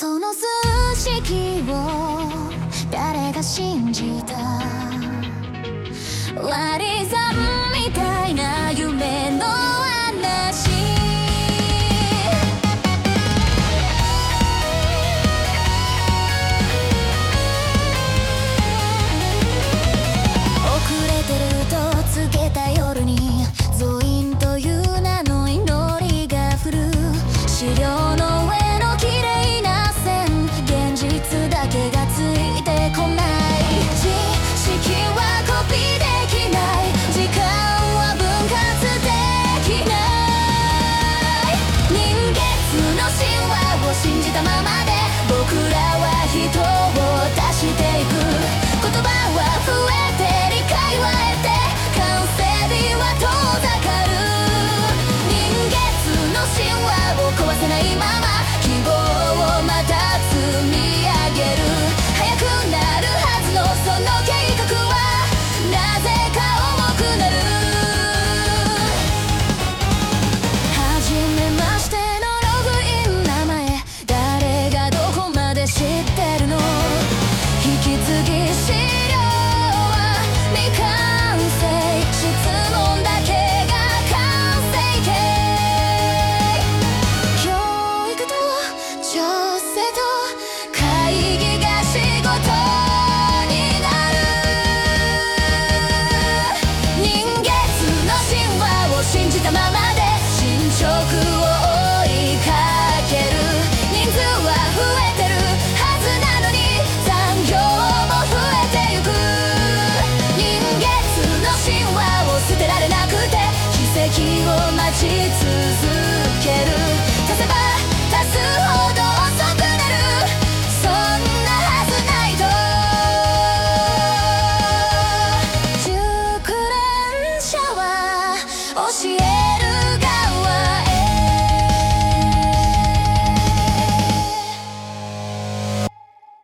その数式を誰が信じた？割り算みたいな夢の話。遅れてると告げた夜に増員という名の祈りが降る。資料の上の綺麗な線、現実だけがついてこない。知識はコピーできない、時間は分割できない。人月の神話を信じたままで僕ら